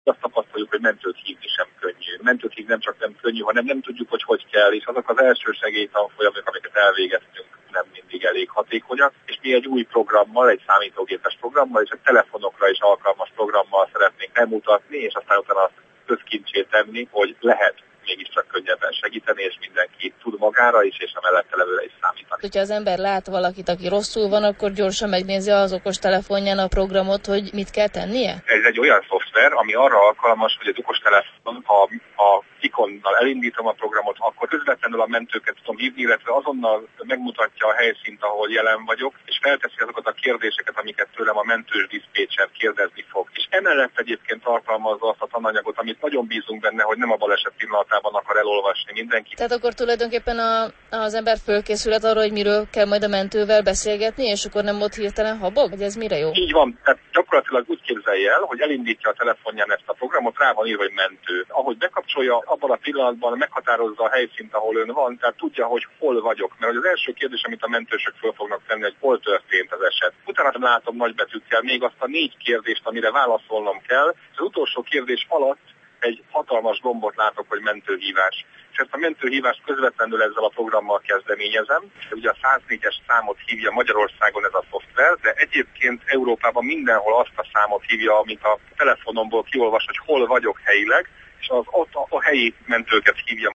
Azt tapasztaljuk, hogy mentőt hívni sem könnyű. Mentőt hívni nem csak nem könnyű, hanem nem tudjuk, hogy kell, és azok az első segélytanfolyamok, amiket elvégeztünk, nem mindig elég hatékonyak, és mi egy új programmal, egy számítógépes programmal, és egy telefonokra is alkalmas programmal szeretnénk bemutatni, és aztán utána azt közkincsé tenni, hogy lehet mégiscsak könnyebben segíteni, és mindenki tud magára is, és a mellette levőre is számítani. Hogyha az ember lát valakit, aki rosszul van, akkor gyorsan megnézi az okostelefonján a programot, hogy mit kell tennie? Ez egy olyan szoftver, ami arra alkalmas, hogy az okostelefon, ha a ikonnal elindítom a programot, akkor közvetlenül a mentőket tudom hívni, illetve azonnal megmutatja a helyszínt, ahol jelen vagyok, és felteszi azokat a kérdéseket, amiket tőlem a mentős diszpécser kérdezni fog. És emellett egyébként tartalmazza azt a tananyagot, amit nagyon bízunk benne, hogy nem a baleset pillanatában akar elolvasni mindenki. Tehát akkor tulajdonképpen az ember fölkészülhet arra, hogy miről kell majd a mentővel beszélgetni, és akkor nem ott hirtelen habog? Vagy ez mire jó? Így van, tehát gyakorlatilag úgy képzelje el, hogy elindítja a telefonján ezt a programot, rá van írva, hogy mentő. Ahogy bekapcsolja, abban a pillanatban meghatározza a helyszínt, ahol ön van, tehát tudja, hogy hol vagyok. Mert az első kérdés, amit a mentősök föl fognak tenni, hogy hol történt az eset. Utána látom nagybetűkkel még azt a 4 kérdést, amire válaszolnom kell. Az utolsó kérdés alatt egy hatalmas gombot látok, hogy mentőhívás. És ezt a mentőhívást közvetlenül ezzel a programmal kezdeményezem. Ugye a 104-es számot hívja Magyarországon ez a szoftver, de egyébként Európában mindenhol azt a számot hívja, amit a telefonomból kiolvas, hogy hol vagyok helyileg, és az ott a helyi mentőket hívja